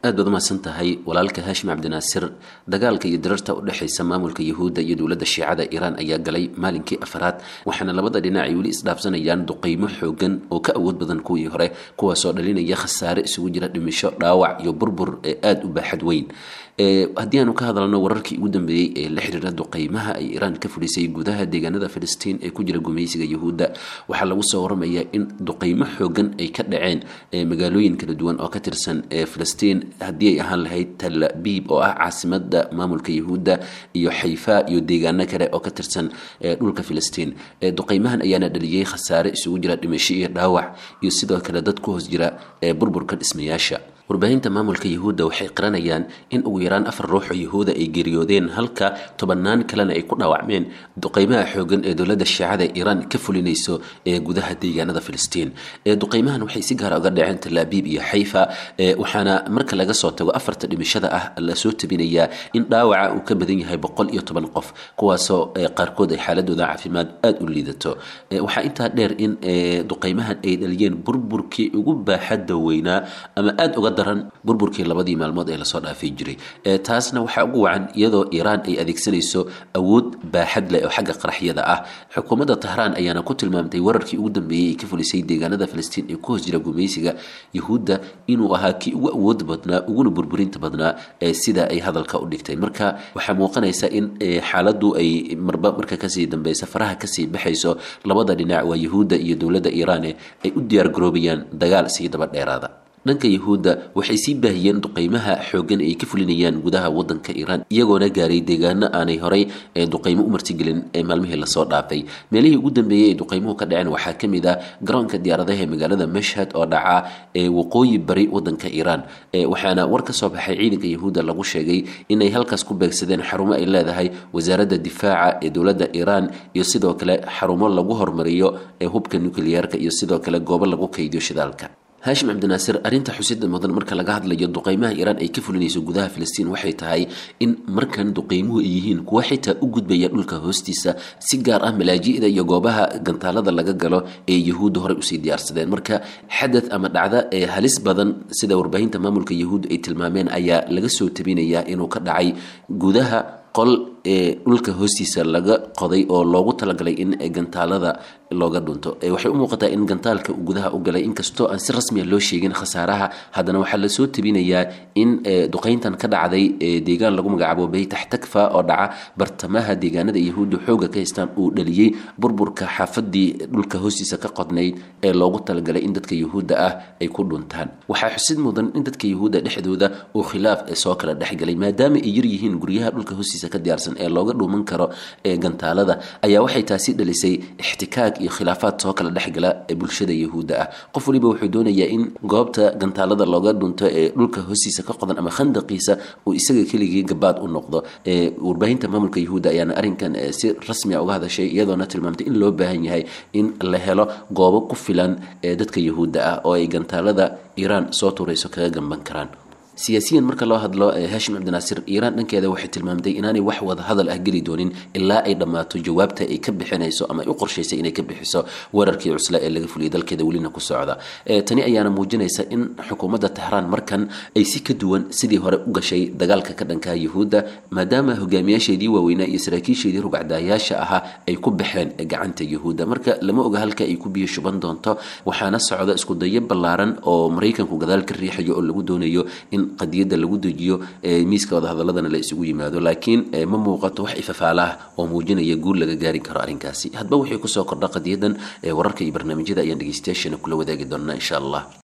aad baad umahadsan tahay walaalka Haashim Cabdinaasir dagaalka iyo dirarta u dhaxaysa maamulka Yahuudda iyo dawladda Shiicada Iran ayaa galay maalinkii afraad waxaana labada dhinac wali isdhaafsanayaan duqeymo xoogan oo ka awood badan kuwii hore kuwaas oo dhalinaya khasaare isugu jira dhimisho dhaawac iyo burbur aad u baaxad weyn haddii aanu ka hadalno wararkii ugu dambeeyay ee la xiriira duqeymaha ay Iran ka fulisay gudaha deegaanada Filistiin ee ku jira gumaysiga Yahuudda waxaa lagu soo waramayaa in duqeymo xoogan ay ka dhaceen magaalooyin kala duwan oo ka tirsan Filistiin haddii ay ahaan lahayd Tel Aviv oo ah caasimadda maamulka Yahuudda iyo Haifa iyo deegaano kale oo ka tirsan dhulka Filistiin duqeymahan ayaana dhaliyay khasaare isugu jira dhimasho iyo dhaawac iyo sidoo kale dad ku hoos jira burburka dhismayaasha warbaahinta maamulka Yahuudda waxay qiranayaan in ugu yaraan 4 ruux oo Yahuud ay geeriyoodeen halka tobanaan kalena ay ku dhaawacmeen duqeymaha xoogan ee dawladda Shiicada Iran ka fulinayso gudaha deegaanada Filistiin duqeymahan waxay si gaar ah uga dhaceen Tel Aviv iyo Haifa waxaana marka laga soo tago 4 dhimashada ah la soo tabinayaa in dhaawaca uu ka badan yahay 110 qof kuwaasoo qaarkood ay xaaladooda caafimaad aad u liidato waxa inta dheer in duqeymahan ay dhaliyeen burburkii ugu baaxadda weynaa ama aad uga daran burburkii labadii maalmood ee la soo dhaafay jiray taasna waxa ugu wacan iyadoo Iran ay adeegsanayso awood baaxad leh oo xagga qaraxyada ah xukuumadda Tehran ayaana ku tilmaamtay wararkii ugu dambeeyay ee ka fulisay deegaanada Filistiin ee ku hoos jira gumaysiga Yahuudda inuu ahaa kii ugu awood badnaa uguna burburinta badnaa sida ay hadalka u dhigtay marka waxa muuqanaysa in xaaladdu ay marka ka sii dambaysa faraha ka sii baxayso labada dhinac waa Yahuudda iyo dawladda Iran ay u diyaar garoobayaan dagaal si daba dheeraada dhanka Yahuudda waxay sii baahiyeen duqeymaha xoogan ay ka fulinayaan gudaha wadanka Iran iyagoona gaaray deegaano aanay horay duqeymo u martigelin maalmihii la soo dhaafay meelihii ugu dambeeyay ee duqeymuhu ka dhaceen waxaa kamid ah garoonka diyaaradaha ee magaalada Mashhad oo dhaca waqooyi bari wadanka Iran waxaana war ka soo baxay ciidanka Yahuudda lagu sheegay inay halkaas ku beegsadeen xarumo ay leedahay wasaaradda difaaca ee dawladda Iran iyo sidoo kale xarumo lagu hormariyo hubka nukliyeerka iyo sidoo kale goobo lagu kaydiyo shidaalka Haashim Cabdinaasir arinta xusidda mudan marka laga hadlayo duqeymaha Iran ay ka fulinayso gudaha Filistiin waxay tahay in markan duqeymuhu ay yihiin kuwa xitaa u gudbaya dhulka hoostiisa si gaar ah malaaji'da iyo goobaha gantaalada laga galo ee Yahuudda hore u sii diyaarsadeen marka xadath ama dhacda halis badan sida warbaahinta maamulka Yahuudda ay tilmaameen ayaa laga soo tabinayaa inuu ka dhacay gudaha qol dhulka hoostiisa laga qoday oo loogu talagalay in gantaalada looga dhunto waxay u muuqataa in gantaalka uu gudaha u galay inkastoo aan si rasmi ah loo sheegin khasaaraha haddana waxaa la soo tabinayaa in duqeyntan ka dhacday deegaan lagu magacaabo Beit Takfa oo dhaca bartamaha deegaanada Yahuudda xooga ka haystaan uu dhaliyay burburka xaafadii dhulka hoostiisa ka qodnayd ee loogu talagalay in dadka Yahuudda ah ay ku dhuntaan waxaa xusid mudan in dadka Yahuudda dhexdooda uu khilaaf soo kala dhexgalay maadaama ay yar yihiin guryaha dhulka hoostiisa ka diyaarsan ee looga dhuuman karo gantaalada ayaa waxay taasi dhalisay ixtikaak iyo khilaafaad soo kala dhexgala bulshada Yahuudda ah qof waliba wuxuu doonayaa in goobta gantaalada looga dhunto ee dhulka hoostiisa ka qodan ama khandaqiisa uu isaga keligii gabaad u noqdo warbaahinta maamulka Yahuudda ayaana arrinkan si rasmi ah uga hadashay iyadoona tilmaamtay in loo baahan yahay in la helo goobo ku filan dadka Yahuudda ah oo ay gantaalada Iran soo tuurayso kaga gamban karaan سياسيا marka loo hadlo Haashim Cabdinaasir Iran dhankeeda waxay tilmaamtay inaanay wax wada hadal ah gali doonin ilaa ay dhamaato jawaabta ay ka bixinayso ama ay u qorsheysay inay ka bixiso wararkii cusla ee laga fuliyay dalkeeda welina ku socda tani ayaana muujinaysa in xukuumadda Tehran markan ay si ka duwan sidii hore u gashay dagaalka ka dhanka Yahuudda maadaama hogaamiyaasheedii waaweynaa iyo saraakiisheedii rugcadayaasha ahaa ay ku baxeen gacanta Yahuudda marka lama oga halka ay ku biyo shuban doonto waxaana socda isku dayo ballaaran oo Mareykanku gadaal ka riixayo oo lagu doonayo in qadiyada lagu dejiyo miiska wada hadaladana la isugu yimaado laakiin ma muuqato wax ifafaalaah oo muujinaya guul laga gaari karo arrinkaasi hadba wixii ku soo kordha qadiyadan wararka iyo barnaamijyada ayaan dhageystayaashana kula wadaagi doonaa insha Allah